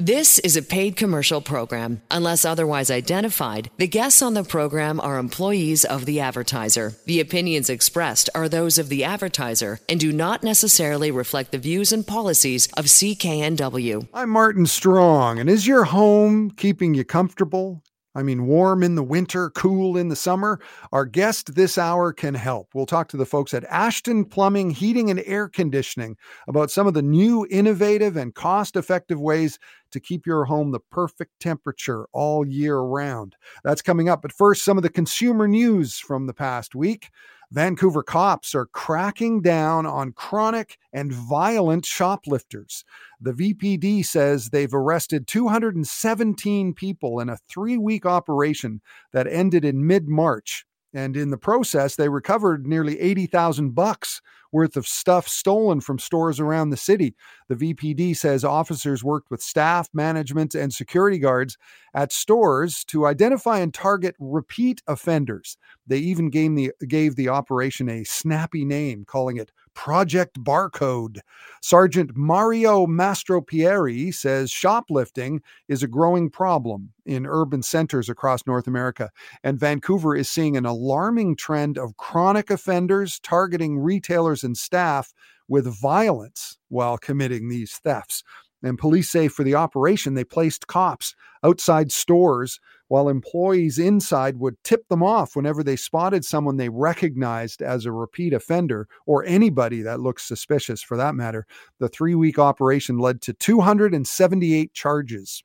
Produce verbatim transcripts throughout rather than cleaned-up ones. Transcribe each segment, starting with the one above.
This is a paid commercial program. Unless otherwise identified, the guests on the program are employees of the advertiser. The opinions expressed are those of the advertiser and do not necessarily reflect the views and policies of C K N W. I'm Martin Strong, and is your home keeping you comfortable? I mean, warm in the winter, cool in the summer? Our guest this hour can help. We'll talk to the folks at Ashton Plumbing, Heating and Air Conditioning about some of the new, innovative, and cost-effective ways to keep your home the perfect temperature all year round. That's coming up. But first, some of the consumer news from the past week. Vancouver cops are cracking down on chronic and violent shoplifters. The V P D says they've arrested two hundred seventeen people in a three-week operation that ended in mid-March. And in the process, they recovered nearly eighty thousand bucks worth of stuff stolen from stores around the city. The V P D says officers worked with staff, management, and security guards at stores to identify and target repeat offenders. They even gave the, gave the operation a snappy name, calling it Project Barcode. Sergeant Mario Mastropieri says shoplifting is a growing problem in urban centers across North America, and Vancouver is seeing an alarming trend of chronic offenders targeting retailers and staff with violence while committing these thefts. And police say for the operation, they placed cops outside stores while employees inside would tip them off whenever they spotted someone they recognized as a repeat offender, or anybody that looks suspicious for that matter. The three-week operation led to two hundred seventy-eight charges.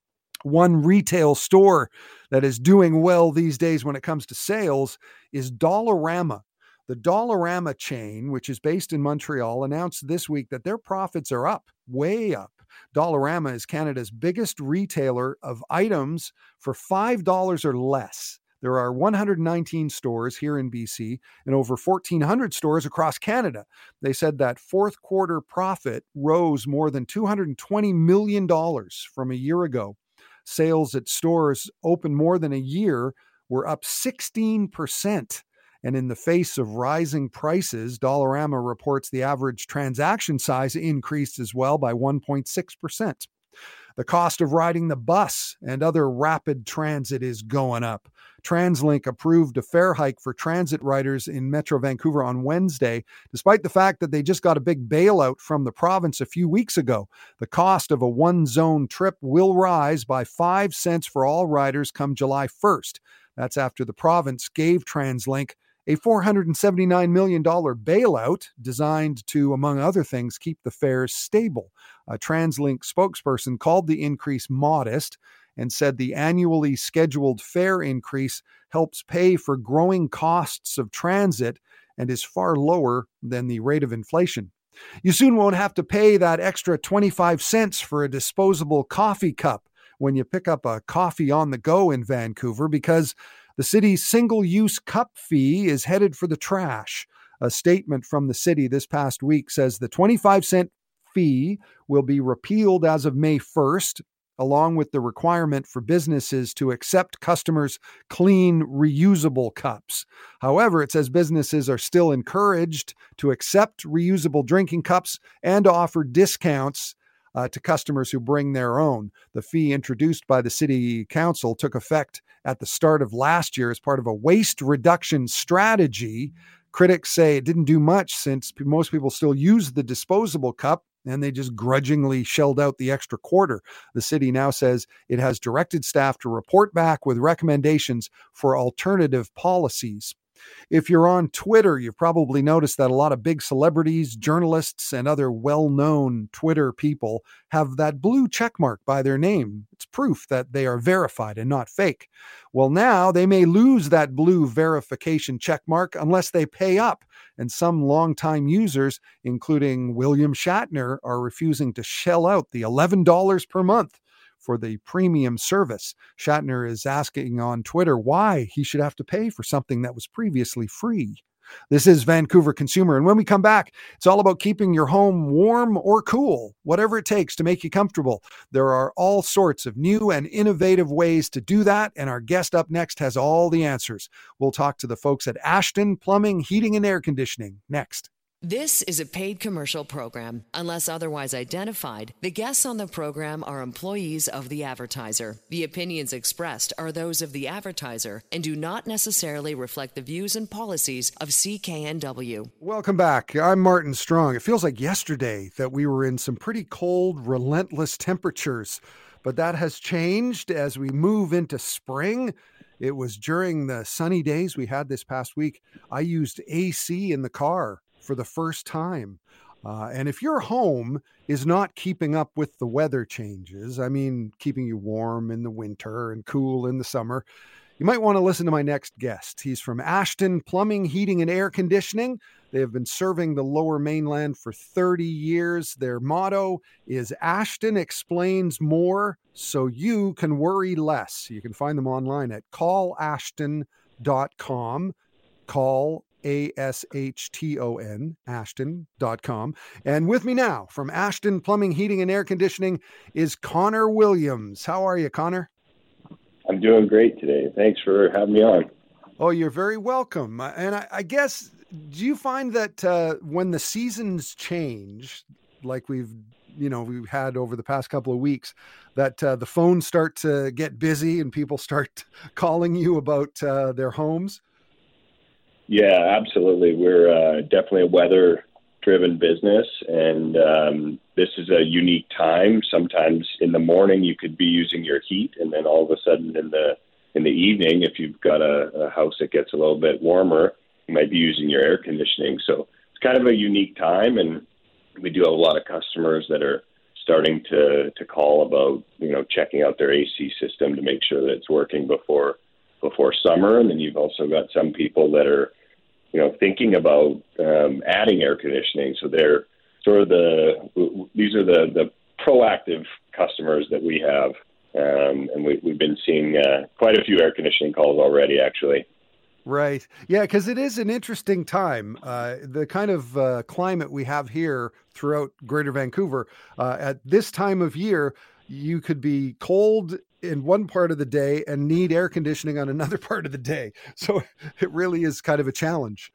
One retail store that is doing well these days when it comes to sales is Dollarama. The Dollarama chain, which is based in Montreal, announced this week that their profits are up, way up. Dollarama is Canada's biggest retailer of items for five dollars or less. There are one hundred nineteen stores here in B C and over fourteen hundred stores across Canada. They said that fourth quarter profit rose more than two hundred twenty million dollars from a year ago. Sales at stores open more than a year were up sixteen percent. And in the face of rising prices, Dollarama reports the average transaction size increased as well by one point six percent. The cost of riding the bus and other rapid transit is going up. TransLink approved a fare hike for transit riders in Metro Vancouver on Wednesday, despite the fact that they just got a big bailout from the province a few weeks ago. The cost of a one-zone trip will rise by five cents for all riders come July first. That's after the province gave TransLink a four hundred seventy-nine million dollars bailout designed to, among other things, keep the fares stable. A TransLink spokesperson called the increase modest and said the annually scheduled fare increase helps pay for growing costs of transit and is far lower than the rate of inflation. You soon won't have to pay that extra twenty-five cents for a disposable coffee cup when you pick up a coffee on the go in Vancouver, because the city's single-use cup fee is headed for the trash. A statement from the city this past week says the twenty-five cent fee will be repealed as of May first, along with the requirement for businesses to accept customers' clean, reusable cups. However, it says businesses are still encouraged to accept reusable drinking cups and offer discounts Uh, to customers who bring their own. The fee introduced by the city council took effect at the start of last year as part of a waste reduction strategy. Critics say it didn't do much since most people still use the disposable cup and they just grudgingly shelled out the extra quarter. The city now says it has directed staff to report back with recommendations for alternative policies. If you're on Twitter, you've probably noticed that a lot of big celebrities, journalists, and other well-known Twitter people have that blue checkmark by their name. It's proof that they are verified and not fake. Well, now they may lose that blue verification checkmark unless they pay up. And some longtime users, including William Shatner, are refusing to shell out the eleven dollars per month for the premium service. Shatner is asking on Twitter why he should have to pay for something that was previously free. This is Vancouver Consumer, and when we come back, it's all about keeping your home warm or cool, whatever it takes to make you comfortable. There are all sorts of new and innovative ways to do that, and our guest up next has all the answers. We'll talk to the folks at Ashton Plumbing, Heating and Air Conditioning next. This is a paid commercial program. Unless otherwise identified, the guests on the program are employees of the advertiser. The opinions expressed are those of the advertiser and do not necessarily reflect the views and policies of C K N W. Welcome back. I'm Martin Strong. It feels like yesterday that we were in some pretty cold, relentless temperatures, but that has changed as we move into spring. It was during the sunny days we had this past week. I used A C in the car for the first time. Uh, and if your home is not keeping up with the weather changes, I mean, keeping you warm in the winter and cool in the summer, you might want to listen to my next guest. He's from Ashton Plumbing, Heating and Air Conditioning. They have been serving the Lower Mainland for thirty years. Their motto is Ashton explains more so you can worry less. You can find them online at call ashton dot com. Call A S H T O N, ashton dot com. And with me now from Ashton Plumbing, Heating and Air Conditioning is Connor Williams. How are you, Connor? I'm doing great today. Thanks for having me on. Oh, you're very welcome. And I, I guess, do you find that uh, when the seasons change, like we've, you know, we've had over the past couple of weeks, that uh, the phones start to get busy and people start calling you about uh, their homes? Yeah, absolutely. We're uh, definitely a weather-driven business, and um, this is a unique time. Sometimes in the morning you could be using your heat, and then all of a sudden in the in the evening, if you've got a, a house that gets a little bit warmer, you might be using your air conditioning. So it's kind of a unique time, and we do have a lot of customers that are starting to to call about, you know, checking out their A C system to make sure that it's working before before summer. And then you've also got some people that are, you know, thinking about um, adding air conditioning. So they're sort of the, these are the, the proactive customers that we have. Um, and we, we've been seeing uh, quite a few air conditioning calls already, actually. Right. Yeah, because it is an interesting time. Uh, the kind of uh, climate we have here throughout Greater Vancouver, uh, at this time of year, you could be cold in one part of the day and need air conditioning on another part of the day. So it really is kind of a challenge.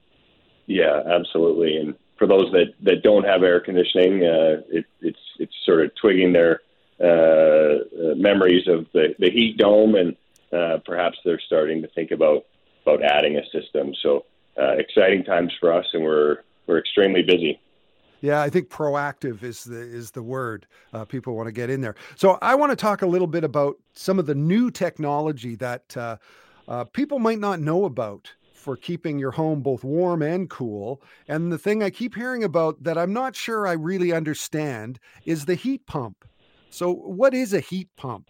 Yeah, absolutely. And for those that, that don't have air conditioning, uh, it, it's it's sort of twigging their uh, uh, memories of the, the heat dome, and uh, perhaps they're starting to think about, about adding a system. So uh, exciting times for us, and we're we're extremely busy. Yeah, I think proactive is the is the word. Uh, people want to get in there. So I want to talk a little bit about some of the new technology that uh, uh, people might not know about for keeping your home both warm and cool. And the thing I keep hearing about that I'm not sure I really understand is the heat pump. So what is a heat pump?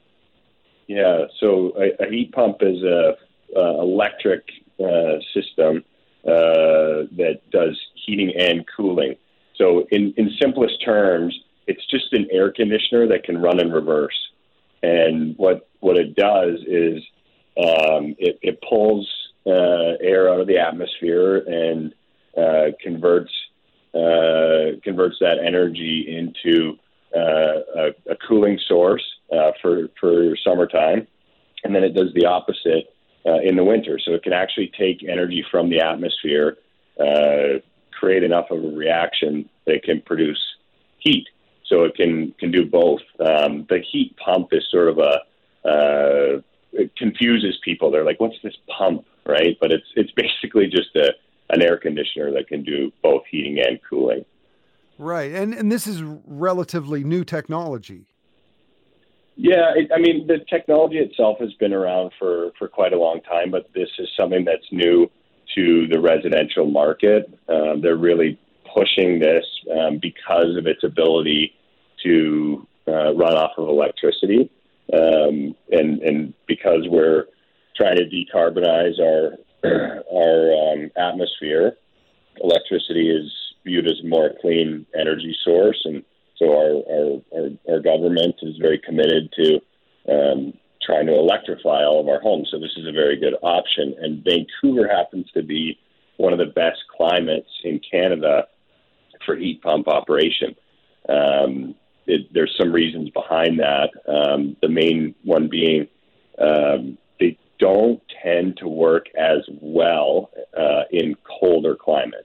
Yeah, so a, a heat pump is a, a electric uh, system uh, that does heating and cooling. So in, in simplest terms, it's just an air conditioner that can run in reverse. And what what it does is um, it, it pulls uh, air out of the atmosphere and uh, converts uh, converts that energy into uh, a, a cooling source uh, for, for summertime. And then it does the opposite uh, in the winter. So it can actually take energy from the atmosphere, uh, create enough of a reaction that can produce heat. So it can, can do both. Um, the heat pump is sort of a, uh, it confuses people. They're like, what's this pump, right? But it's it's basically just a an air conditioner that can do both heating and cooling. Right. And and this is relatively new technology. Yeah, it, I mean, the technology itself has been around for, for quite a long time, but this is something that's new to the residential market. Um, they're really pushing this um, because of its ability to uh, run off of electricity, um, and and because we're trying to decarbonize our our um, atmosphere. Electricity is viewed as a more clean energy source, and so our our, our, our government is very committed to um, trying to electrify all of our homes. So this is a very good option, and Vancouver happens to be one of the best climates in Canada for heat pump operation. Um, it, there's some reasons behind that. Um, the main one being um, they don't tend to work as well uh, in colder climates.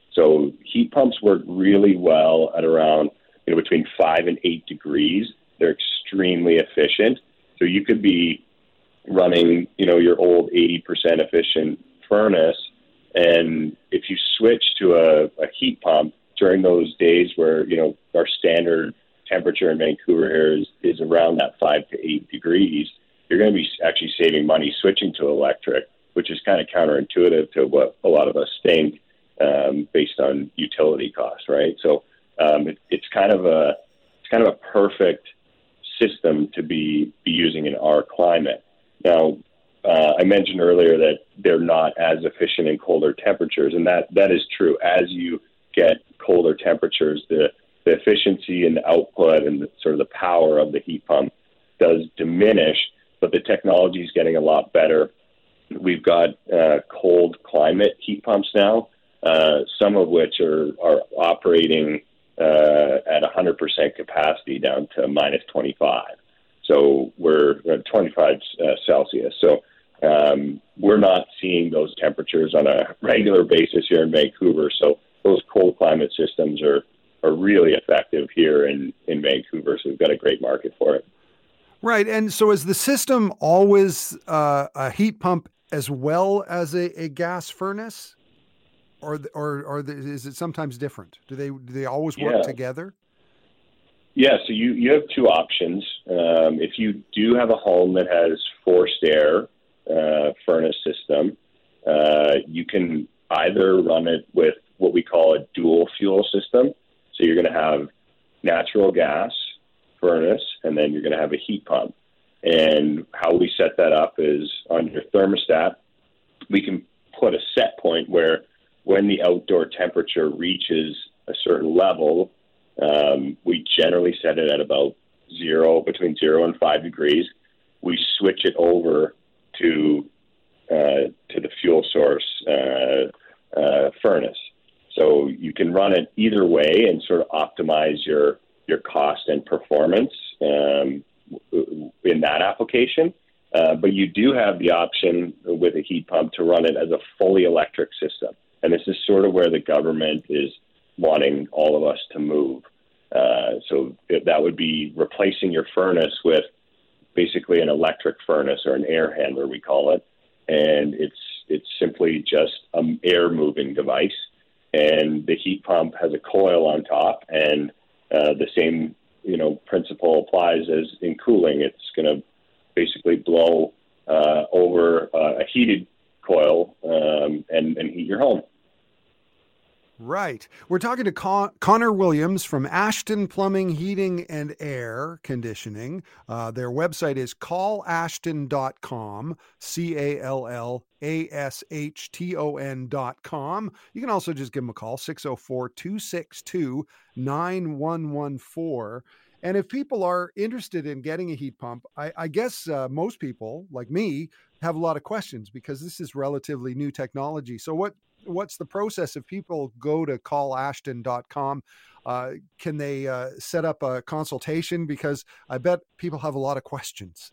So heat pumps work really well at around, you know, between five and eight degrees. They're extremely efficient. So you could be running, you know, your old eighty percent efficient furnace, and if you switch to a, a heat pump during those days where, you know, our standard temperature in Vancouver here is, is around that five to eight degrees, you're going to be actually saving money switching to electric, which is kind of counterintuitive to what a lot of us think um, based on utility costs, right? So um, it, it's kind of a it's kind of a perfect system to be, be using in our climate. Now, uh, I mentioned earlier that they're not as efficient in colder temperatures, and that, that is true. As you get colder temperatures, the, the efficiency and the output and the, sort of the power of the heat pump does diminish, but the technology is getting a lot better. We've got uh, cold climate heat pumps now, uh, some of which are, are operating uh, at one hundred percent capacity down to minus twenty-five. So we're at twenty-five uh, Celsius. So um, we're not seeing those temperatures on a regular basis here in Vancouver. So those cold climate systems are, are really effective here in, in Vancouver. So we've got a great market for it. Right. And so is the system always uh, a heat pump as well as a, a gas furnace? Or or or the, is it sometimes different? Do they do they always work yeah. together? Yeah, so you, you have two options. Um, if you do have a home that has forced air uh, furnace system, uh, you can either run it with what we call a dual fuel system. So you're going to have natural gas furnace, and then you're going to have a heat pump. And how we set that up is on your thermostat, we can put a set point where when the outdoor temperature reaches a certain level, um, we generally set it at about zero, between zero and five degrees. We switch it over to uh, to the fuel source uh, uh, furnace. So you can run it either way and sort of optimize your your cost and performance um, in that application. Uh, but you do have the option with a heat pump to run it as a fully electric system. And this is sort of where the government is wanting all of us to move. Uh, so that would be replacing your furnace with basically an electric furnace or an air handler, we call it. And it's it's simply just an air moving device. And the heat pump has a coil on top, and uh, the same you know principle applies as in cooling. It's going to basically blow uh, over uh, a heated coil um, and, and heat your home. Right. We're talking to Con- Connor Williams from Ashton Plumbing, Heating and Air Conditioning. Uh, their website is call ashton dot com, C A L L A S H T O N dot com. You can also just give them a call, six oh four, two six two, nine one one four. And if people are interested in getting a heat pump, I, I guess uh, most people, like me, have a lot of questions because this is relatively new technology. So what what's the process if people go to call ashton dot com? Uh, can they uh, set up a consultation? Because I bet people have a lot of questions.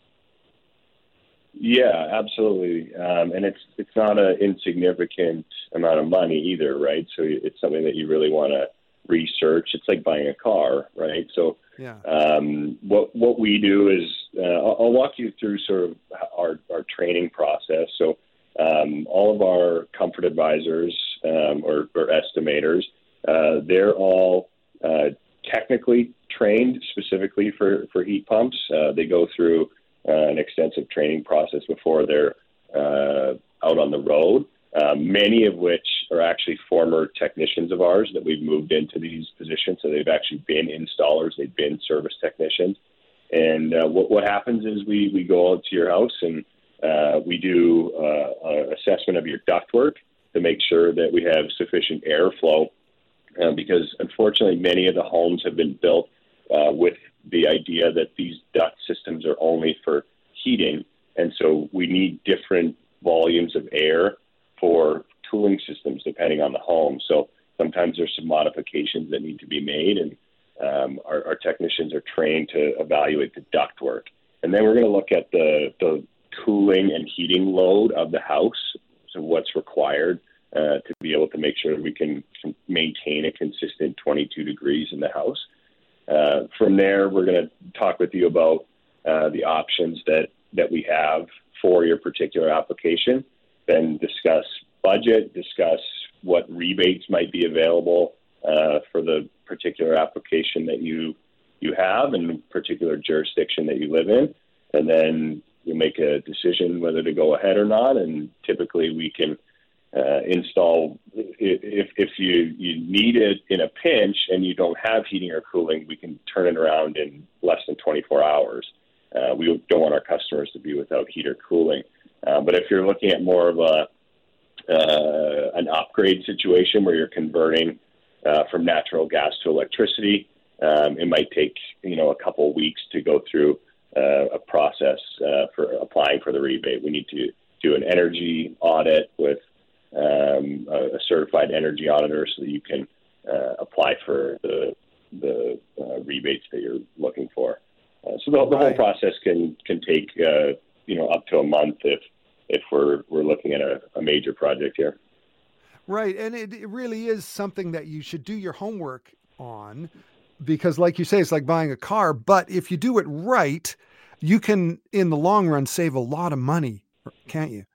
Yeah, absolutely. Um, and it's it's not an insignificant amount of money either, right? So it's something that you really want to research. It's like buying a car, right? So yeah. um, what what we do is uh, I'll, I'll walk you through sort of our, our training process. So um, all of our comfort advisors um, or, or estimators, uh, they're all uh, technically trained specifically for, for heat pumps. Uh, they go through uh, an extensive training process before they're uh, out on the road. Uh, many of which are actually former technicians of ours that we've moved into these positions. So they've actually been installers, they've been service technicians. And uh, what, what happens is we, we go out to your house and uh, we do uh, an assessment of your ductwork to make sure that we have sufficient airflow. Uh, because unfortunately, many of the homes have been built uh, with the idea that these duct systems are only for heating. And so we need different volumes of air for cooling systems depending on the home. So sometimes there's some modifications that need to be made, and um, our, our technicians are trained to evaluate the ductwork. And then we're going to look at the, the cooling and heating load of the house, so what's required uh, to be able to make sure we can, can maintain a consistent twenty-two degrees in the house. Uh, from there, we're going to talk with you about uh, the options that, that we have for your particular application, then discuss budget, discuss what rebates might be available uh, for the particular application that you you have and particular jurisdiction that you live in, and then you make a decision whether to go ahead or not. And typically we can uh, install, if, if you, you need it in a pinch and you don't have heating or cooling, we can turn it around in less than twenty-four hours. Uh, we don't want our customers to be without heat or cooling. Uh, but if you're looking at more of a uh, an upgrade situation where you're converting uh, from natural gas to electricity, Um, it might take, you know, a couple of weeks to go through uh, a process uh, for applying for the rebate. We need to do an energy audit with um, a, a certified energy auditor so that you can uh, apply for the the uh, rebates that you're looking for. Uh, so the, the whole process can can take, uh, you know, up to a month if if we're we're looking at a, a major project here. Right, and it, it really is something that you should do your homework on. Because like you say, it's like buying a car, but if you do it right, you can, in the long run, save a lot of money, can't you?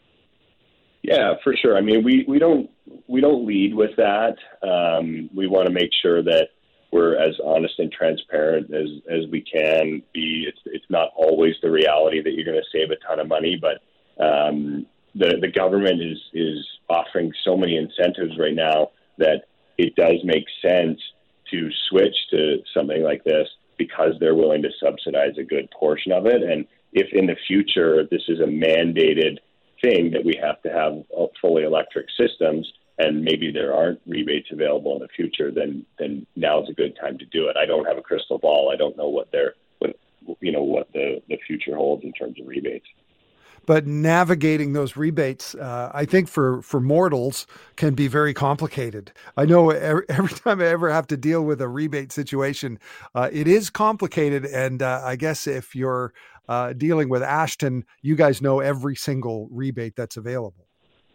Yeah, for sure. I mean, we, we don't we don't lead with that. Um, we want to make sure that we're as honest and transparent as, as we can be. It's it's not always the reality that you're going to save a ton of money, but um, the the government is is offering so many incentives right now that it does make sense to switch to something like this because they're willing to subsidize a good portion of it. And if in the future this is a mandated thing that we have to have fully electric systems and maybe there aren't rebates available in the future, then then now is a good time to do it. I don't have a crystal ball. I don't know what they're, what, you know, what the, the future holds in terms of rebates. But navigating those rebates, uh, I think for, for mortals can be very complicated. I know every, every time I ever have to deal with a rebate situation, uh, it is complicated. And uh, I guess if you're uh, dealing with Ashton, you guys know every single rebate that's available.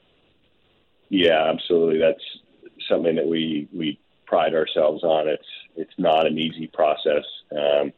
Yeah, absolutely. That's something that we, we pride ourselves on. It's, it's not an easy process. Um,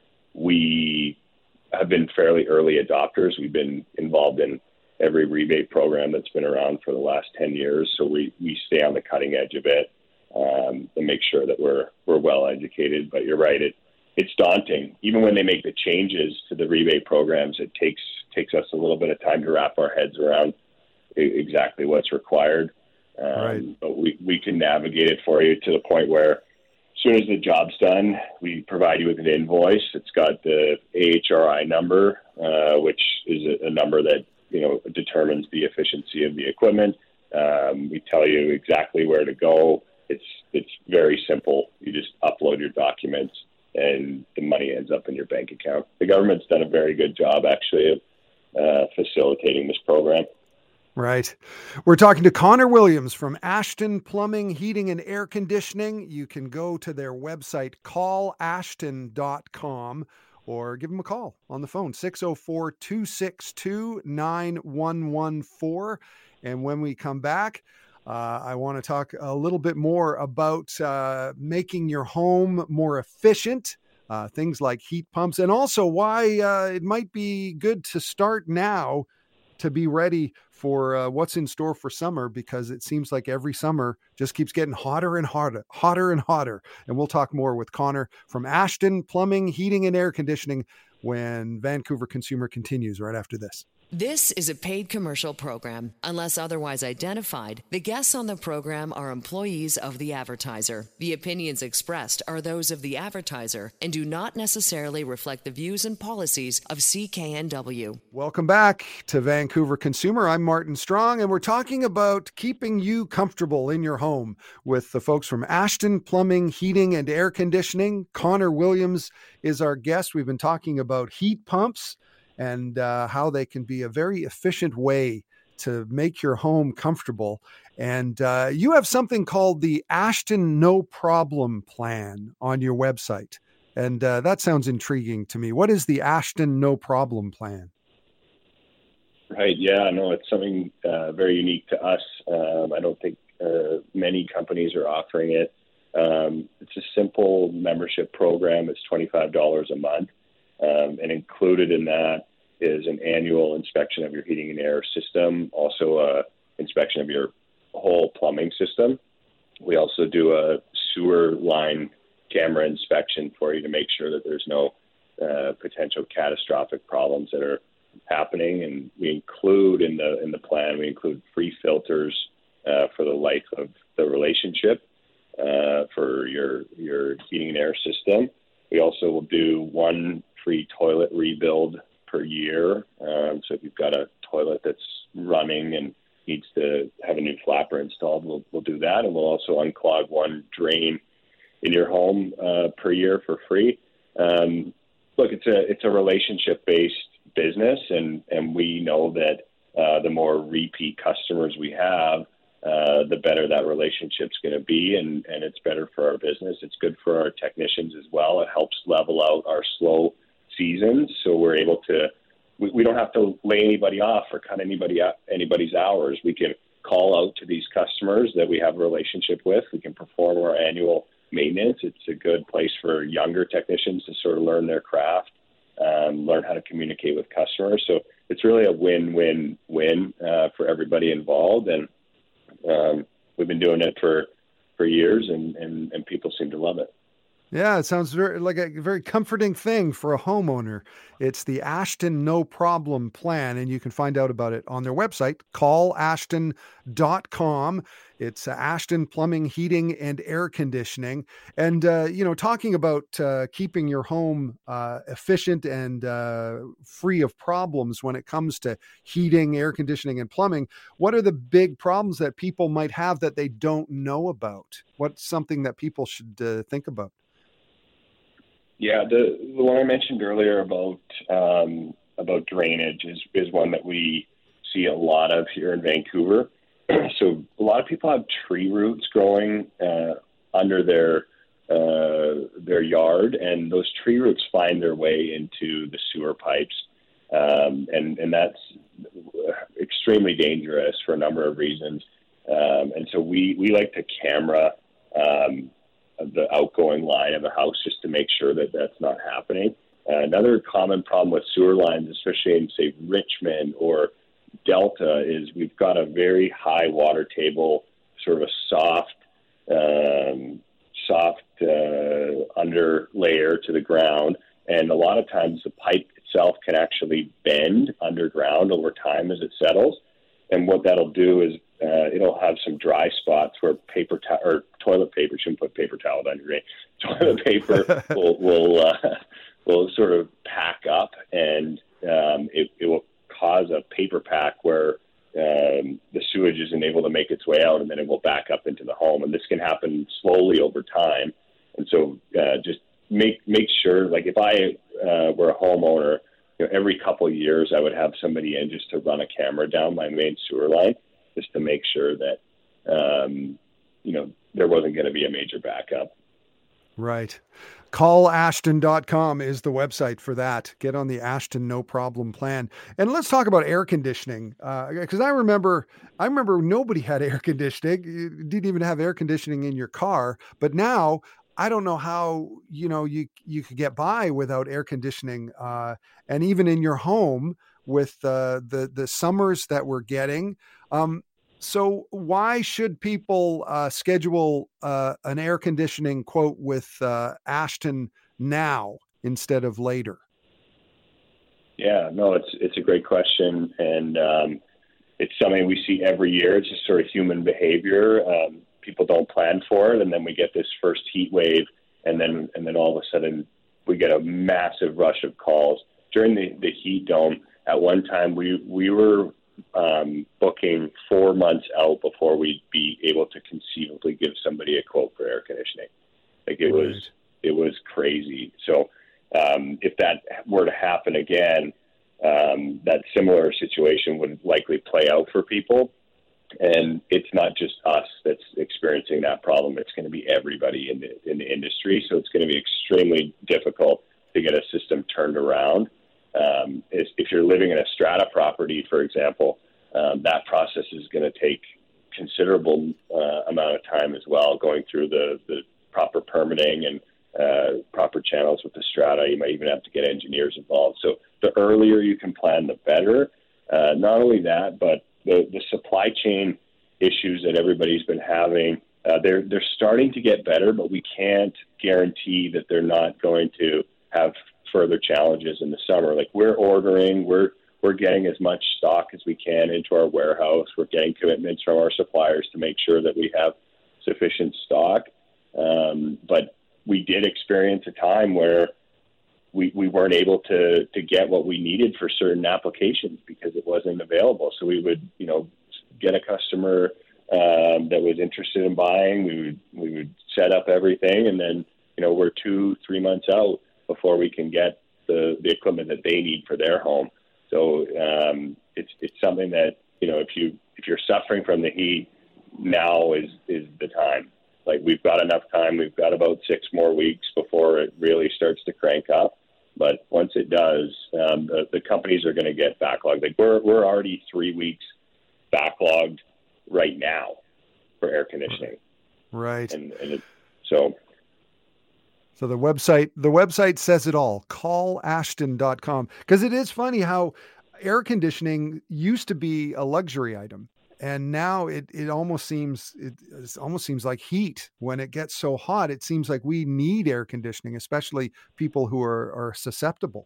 we have been fairly early adopters. We've been involved in every rebate program that's been around for the last ten years. So we, we stay on the cutting edge of it um, and make sure that we're we're well educated. But you're right, it it's daunting. Even when they make the changes to the rebate programs, it takes takes us a little bit of time to wrap our heads around exactly what's required. Um, right. But we, we can navigate it for you to the point where as soon as the job's done, we provide you with an invoice. It's got the A H R I number, uh, which is a, a number that, you know, determines the efficiency of the equipment. Um, we tell you exactly where to go. It's it's very simple. You just upload your documents and the money ends up in your bank account. The government's done a very good job, actually, of uh, facilitating this program. Right. We're talking to Connor Williams from Ashton Plumbing, Heating and Air Conditioning. You can go to their website, call ashton dot com, or give them a call on the phone, six oh four, two six two, nine one one four. And when we come back, uh, I want to talk a little bit more about uh, making your home more efficient, uh, things like heat pumps, and also why uh, it might be good to start now to be ready for uh, what's in store for summer, because it seems like every summer just keeps getting hotter and hotter, hotter and hotter. And we'll talk more with Connor from Ashton Plumbing, Heating and Air Conditioning when Vancouver Consumer continues right after this. This is a paid commercial program. Unless otherwise identified, the guests on the program are employees of the advertiser. The opinions expressed are those of the advertiser and do not necessarily reflect the views and policies of C K N W. Welcome back to Vancouver Consumer. I'm Martin Strong, and we're talking about keeping you comfortable in your home with the folks from Ashton Plumbing, Heating and Air Conditioning. Connor Williams is our guest. We've been talking about heat pumps and uh, how they can be a very efficient way to make your home comfortable. And uh, you have something called the Ashton No Problem Plan on your website. And uh, that sounds intriguing to me. What is the Ashton No Problem Plan? Right. Yeah. No, it's something uh, very unique to us. Um, I don't think uh, many companies are offering it. Um, it's a simple membership program. It's twenty-five dollars a month, um, and included in that is an annual inspection of your heating and air system, also a inspection of your whole plumbing system. We also do a sewer line camera inspection for you to make sure that there's no uh, potential catastrophic problems that are happening. And we include in the in the plan, we include free filters uh, for the life of the relationship uh, for your your heating and air system. We also will do one free toilet rebuild per year. Um, so if you've got a toilet that's running and needs to have a new flapper installed, we'll, we'll do that. And we'll also unclog one drain in your home uh, per year for free. Um, look, it's a it's a relationship-based business, and, and we know that uh, the more repeat customers we have, uh, the better that relationship's going to be, and, and it's better for our business. It's good for our technicians as well. It helps level out our slow seasons, so we're able to we, we don't have to lay anybody off or cut anybody out, anybody's hours. We can call out to these customers that we have a relationship with. We can perform our annual maintenance. It's a good place for younger technicians to sort of learn their craft, um, learn how to communicate with customers. So it's really a win-win-win uh, for everybody involved. And um, we've been doing it for, for years, and, and, and people seem to love it. Yeah, it sounds very like a very comforting thing for a homeowner. It's the Ashton No Problem Plan, and you can find out about it on their website, call ashton dot com. It's uh, Ashton Plumbing, Heating, and Air Conditioning. And, uh, you know, talking about uh, keeping your home uh, efficient and uh, free of problems when it comes to heating, air conditioning, and plumbing, what are the big problems that people might have that they don't know about? What's something that people should uh, think about? Yeah, the the one I mentioned earlier about um, about drainage is, is one that we see a lot of here in Vancouver. So a lot of people have tree roots growing uh, under their uh, their yard, and those tree roots find their way into the sewer pipes, um, and and that's extremely dangerous for a number of reasons. Um, and so we we like to camera Um, the outgoing line of the house just to make sure that that's not happening. Uh, another common problem with sewer lines, especially in, say, Richmond or Delta, is we've got a very high water table, sort of a soft, um, soft uh, under layer to the ground. And a lot of times the pipe itself can actually bend underground over time as it settles. And what that'll do is uh, it'll have some dry spots where paper towel or toilet paper, shouldn't put paper towel down your drain. Toilet paper will will uh, will sort of pack up, and um, it, it will cause a paper pack where um, the sewage isn't able to make its way out, and then it will back up into the home. And this can happen slowly over time. And so uh, just make make sure, like if I uh, were a homeowner, you know, every couple of years I would have somebody in just to run a camera down my main sewer line, just to make sure that, um, you know, there wasn't going to be a major backup. Right. call ashton dot com is the website for that. Get on the Ashton No Problem Plan. And let's talk about air conditioning. Uh, cause I remember, I remember nobody had air conditioning. You didn't even have air conditioning in your car, but now I don't know how, you know, you, you could get by without air conditioning. Uh, and even in your home with uh, the, the summers that we're getting. Um, So why should people uh, schedule uh, an air conditioning quote with uh, Ashton now instead of later? Yeah, no, it's it's a great question, and um, it's something we see every year. It's just sort of human behavior. Um, people don't plan for it, and then we get this first heat wave, and then and then all of a sudden we get a massive rush of calls. During the, the heat dome, at one time we we were Um, booking four months out before we'd be able to conceivably give somebody a quote for air conditioning. Like it right. was, it was crazy. So um, if that were to happen again, um, that similar situation would likely play out for people. And it's not just us that's experiencing that problem. It's going to be everybody in the in the industry. So it's going to be extremely difficult to get a system turned around. Um, if you're living in a strata property, for example, um, that process is going to take considerable uh, amount of time as well, going through the, the proper permitting and uh, proper channels with the strata. You might even have to get engineers involved. So the earlier you can plan, the better. Uh, not only that, but the, the supply chain issues that everybody's been having, uh, they're they're starting to get better, but we can't guarantee that they're not going to have further challenges in the summer. Like we're ordering, we're we're getting as much stock as we can into our warehouse. We're getting commitments from our suppliers to make sure that we have sufficient stock. Um, but we did experience a time where we, we weren't able to, to get what we needed for certain applications because it wasn't available. So we would, you know, get a customer um, that was interested in buying. We would, we would set up everything, and then, you know, we're two, three months out before we can get the, the equipment that they need for their home. So um, it's it's something that, you know, if you if you're suffering from the heat, now is is the time. Like we've got enough time. We've got about six more weeks before it really starts to crank up. But once it does, um, the, the companies are going to get backlogged. Like we're we're already three weeks backlogged right now for air conditioning. Right. And, and it, so. So the website, the website says it all, call ashton dot com. Because it is funny how air conditioning used to be a luxury item. And now it, it almost seems, it, it almost seems like heat. When it gets so hot, it seems like we need air conditioning, especially people who are, are susceptible.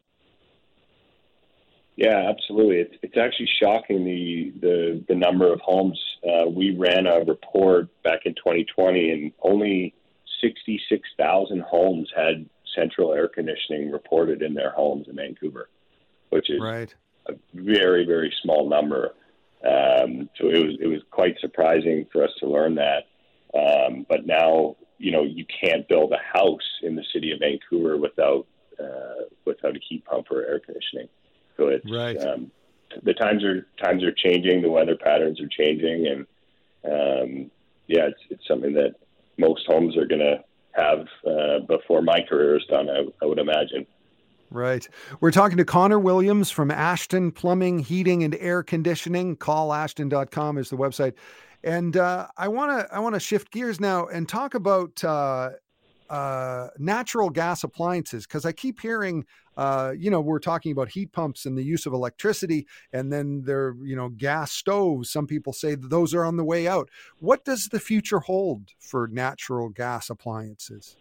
Yeah, absolutely. It's, it's actually shocking the, the, the number of homes. Uh, we ran a report back in twenty twenty, and only sixty-six thousand homes had central air conditioning reported in their homes in Vancouver, which is right. a very, very small number. Um, so it was it was quite surprising for us to learn that. Um, but now, you know, you can't build a house in the city of Vancouver without uh, without a heat pump or air conditioning. So it's right. um, the times are times are changing, the weather patterns are changing, and um, yeah, it's it's something that most homes are going to have uh, before my career is done, I, I would imagine. Right. We're talking to Connor Williams from Ashton Plumbing, Heating and Air Conditioning. call ashton dot com is the website. And uh, I want to I want to shift gears now and talk about uh, uh, natural gas appliances, because I keep hearing, uh, you know, we're talking about heat pumps and the use of electricity, and then there, you know, gas stoves. Some people say that those are on the way out. What does the future hold for natural gas appliances?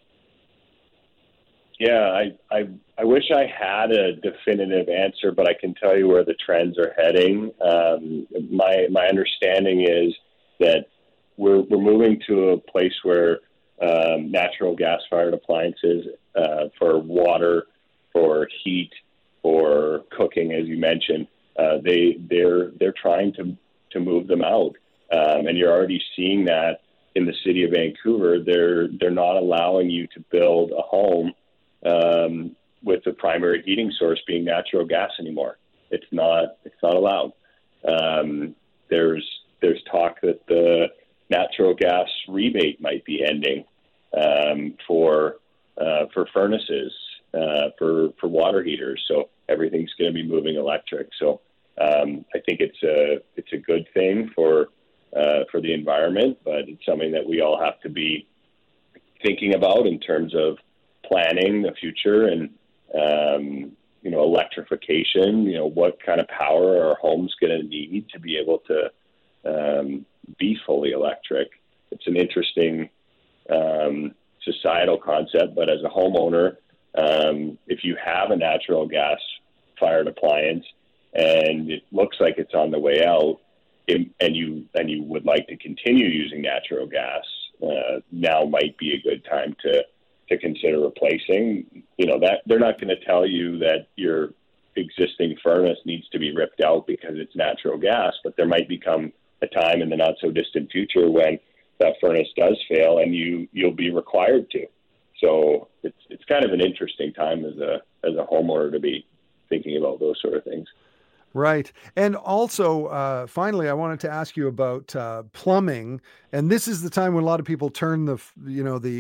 Yeah, I, I I wish I had a definitive answer, but I can tell you where the trends are heading. Um, my my understanding is that we're we're moving to a place where um, natural gas-fired appliances uh, for water, for heat, for cooking, as you mentioned, uh, they they're they're trying to to move them out, um, and you're already seeing that in the city of Vancouver. They're they're not allowing you to build a home Um, with the primary heating source being natural gas anymore. It's not it's not allowed. Um, there's there's talk that the natural gas rebate might be ending um, for uh, for furnaces, uh, for for water heaters. So everything's going to be moving electric. So um, I think it's a it's a good thing for uh, for the environment, but it's something that we all have to be thinking about in terms of planning the future and, um, you know, electrification. You know, what kind of power are our homes going to need to be able to um, be fully electric? It's an interesting um, societal concept, but as a homeowner, um, if you have a natural gas fired appliance and it looks like it's on the way out, it, and you and you would like to continue using natural gas, uh, now might be a good time to to consider replacing. You know, that they're not going to tell you that your existing furnace needs to be ripped out because it's natural gas, but there might become a time in the not so distant future when that furnace does fail and you you'll be required to. So it's it's kind of an interesting time as a as a homeowner to be thinking about those sort of things. Right. And also, uh, finally, I wanted to ask you about uh, plumbing. And this is the time when a lot of people turn the, you know, the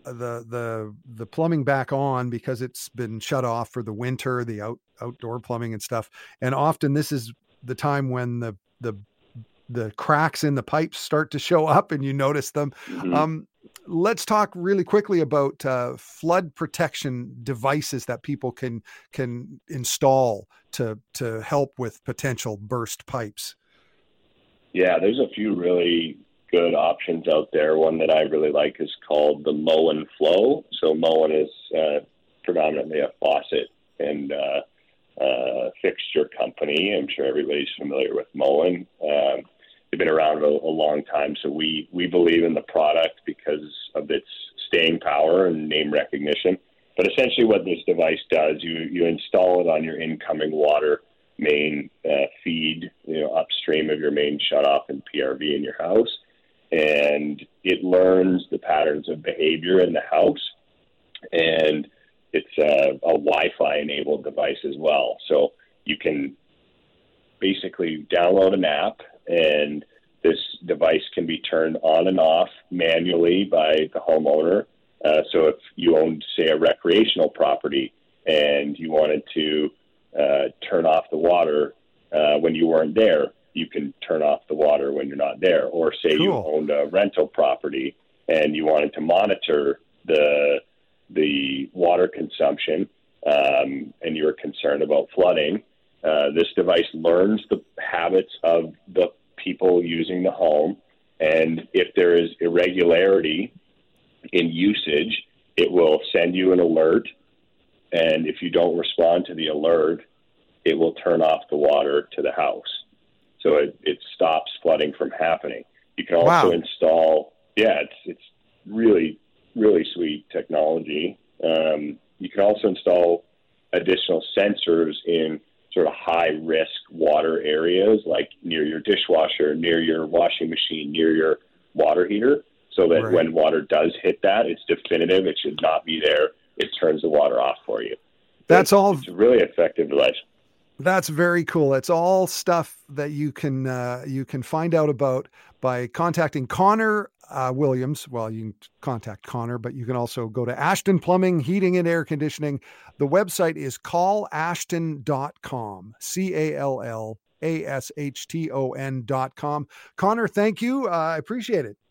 the the the plumbing back on because it's been shut off for the winter, the out, outdoor plumbing and stuff. And often this is the time when the the the cracks in the pipes start to show up and you notice them. Mm-hmm. Um, let's talk really quickly about uh, flood protection devices that people can can install to to help with potential burst pipes. Yeah, there's a few really good options out there. One that I really like is called the Moen Flow. So Moen is uh, predominantly a faucet and uh, uh, fixture company. I'm sure everybody's familiar with Moen. Um, they've been around a, a long time, so we, we believe in the product because of its staying power and name recognition. But essentially what this device does, you, you install it on your incoming water main uh, feed, you know, upstream of your main shutoff and P R V in your house. And it learns the patterns of behavior in the house. And it's a, a Wi-Fi enabled device as well. So you can basically download an app, and this device can be turned on and off manually by the homeowner. Uh, so if you owned, say, a recreational property and you wanted to uh, turn off the water uh, when you weren't there, you can turn off the water when you're not there. Or say Cool. you owned a rental property and you wanted to monitor the the water consumption um, and you were concerned about flooding, uh, this device learns the habits of the people using the home. And if there is irregularity in usage, it will send you an alert. And if you don't respond to the alert, it will turn off the water to the house. So it, it stops flooding from happening. You can also Wow. install, yeah, it's it's really, really sweet technology. Um, you can also install additional sensors in sort of high-risk water areas, like near your dishwasher, near your washing machine, near your water heater, so that Right. when water does hit that, it's definitive. It should not be there. It turns the water off for you. That's it's, all. It's a really effective device. That's very cool. It's all stuff that you can uh, you can find out about by contacting Connor uh, Williams. Well, you can contact Connor, but you can also go to Ashton Plumbing, Heating and Air Conditioning. The website is call ashton dot com, C A L L A S H T O N dot com. Connor, thank you. Uh, I appreciate it.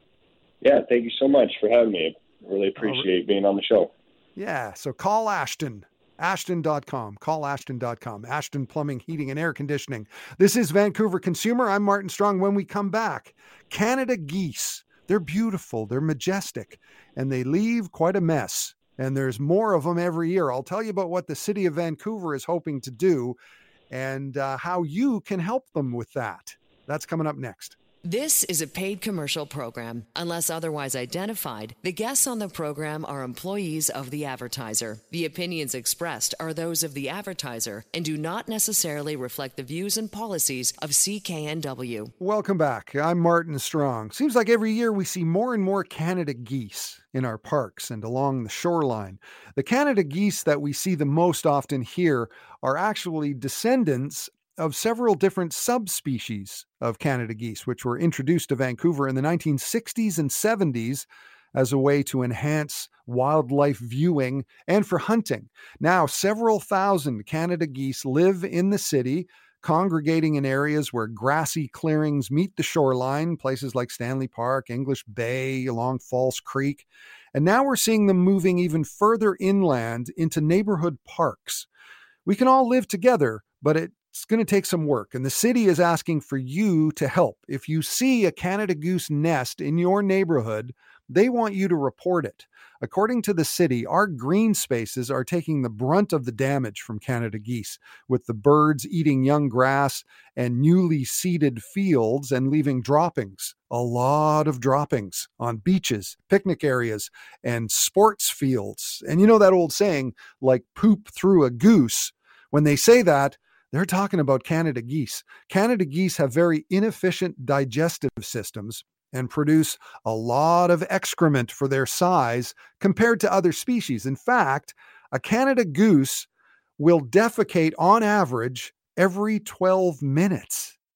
Yeah, thank you so much for having me. I really appreciate being on the show. Yeah, so call Ashton. ashton dot com. Call ashton dot com. Ashton Plumbing, Heating and Air Conditioning. This is Vancouver Consumer. I'm Martin Strong. When we come back, Canada geese. They're beautiful. They're majestic. And they leave quite a mess. And there's more of them every year. I'll tell you about what the city of Vancouver is hoping to do and uh, how you can help them with that. That's coming up next. This is a paid commercial program. Unless otherwise identified, the guests on the program are employees of the advertiser. The opinions expressed are those of the advertiser and do not necessarily reflect the views and policies of C K N W. Welcome back. I'm Martin Strong. Seems like every year we see more and more Canada geese in our parks and along the shoreline. The Canada geese that we see the most often here are actually descendants of several different subspecies of Canada geese, which were introduced to Vancouver in the nineteen sixties and seventies as a way to enhance wildlife viewing and for hunting. Now, several thousand Canada geese live in the city, congregating in areas where grassy clearings meet the shoreline, places like Stanley Park, English Bay, along False Creek. And now we're seeing them moving even further inland into neighborhood parks. We can all live together, but it It's going to take some work, and the city is asking for you to help. If you see a Canada goose nest in your neighborhood, they want you to report it. According to the city, our green spaces are taking the brunt of the damage from Canada geese, with the birds eating young grass and newly seeded fields and leaving droppings, a lot of droppings on beaches, picnic areas, and sports fields. And you know that old saying, like poop through a goose? When they say that, they're talking about Canada geese. Canada geese have very inefficient digestive systems and produce a lot of excrement for their size compared to other species. In fact, a Canada goose will defecate on average every twelve minutes.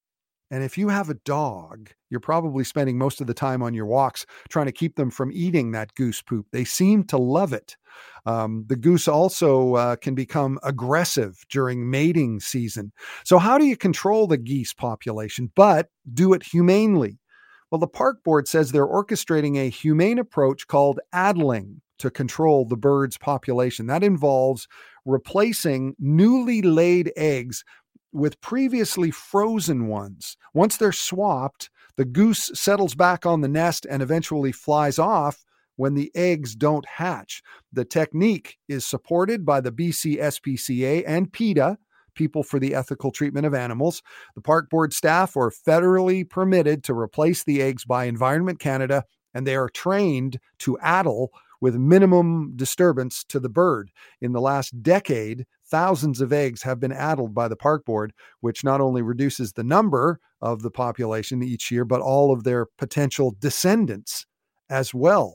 And if you have a dog, you're probably spending most of the time on your walks trying to keep them from eating that goose poop. They seem to love it. Um, the goose also uh, can become aggressive during mating season. So how do you control the geese population, but do it humanely? Well, the park board says they're orchestrating a humane approach called addling to control the bird's population. That involves replacing newly laid eggs with previously frozen ones. Once they're swapped, the goose settles back on the nest and eventually flies off when the eggs don't hatch. The technique is supported by the B C S P C A and PETA, People for the Ethical Treatment of Animals. The park board staff are federally permitted to replace the eggs by Environment Canada, and they are trained to addle with minimum disturbance to the bird. In the last decade, thousands of eggs have been addled by the park board, which not only reduces the number of the population each year, but all of their potential descendants as well.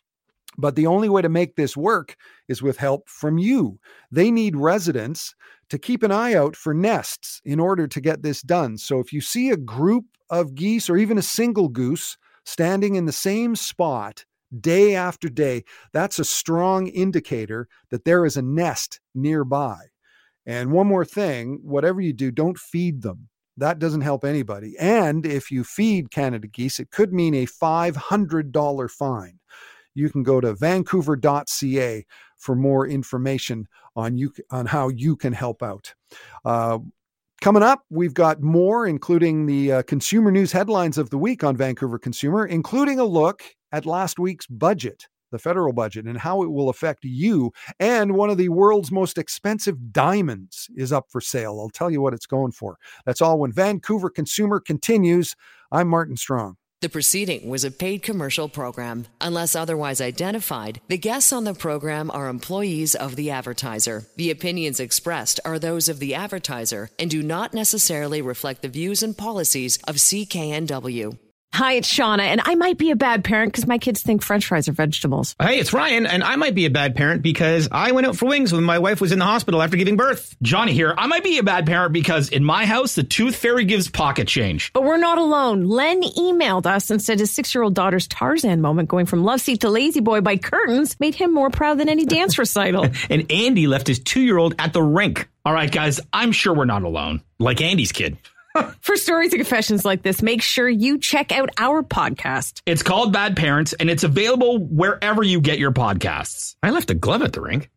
But the only way to make this work is with help from you. They need residents to keep an eye out for nests in order to get this done. So if you see a group of geese or even a single goose standing in the same spot day after day, that's a strong indicator that there is a nest nearby. And one more thing, whatever you do, don't feed them. That doesn't help anybody. And if you feed Canada geese, it could mean a five hundred dollars fine. You can go to vancouver dot c a for more information on you on how you can help out. Uh, coming up, we've got more, including the uh, consumer news headlines of the week on Vancouver Consumer, including a look at last week's budget, the federal budget, and how it will affect you. And one of the world's most expensive diamonds is up for sale. I'll tell you what it's going for. That's all when Vancouver Consumer continues. I'm Martin Strong. The proceeding was a paid commercial program. Unless otherwise identified, the guests on the program are employees of the advertiser. The opinions expressed are those of the advertiser and do not necessarily reflect the views and policies of C K N W. Hi, it's Shauna, and I might be a bad parent because my kids think French fries are vegetables. Hey, it's Ryan, and I might be a bad parent because I went out for wings when my wife was in the hospital after giving birth. Johnny here. I might be a bad parent because in my house, the tooth fairy gives pocket change. But we're not alone. Len emailed us and said his six-year-old daughter's Tarzan moment going from love seat to lazy boy by curtains made him more proud than any dance recital. And Andy left his two-year-old at the rink. All right, guys, I'm sure we're not alone. Like Andy's kid. For stories and confessions like this, make sure you check out our podcast. It's called Bad Parents, and it's available wherever you get your podcasts. I left a glove at the rink.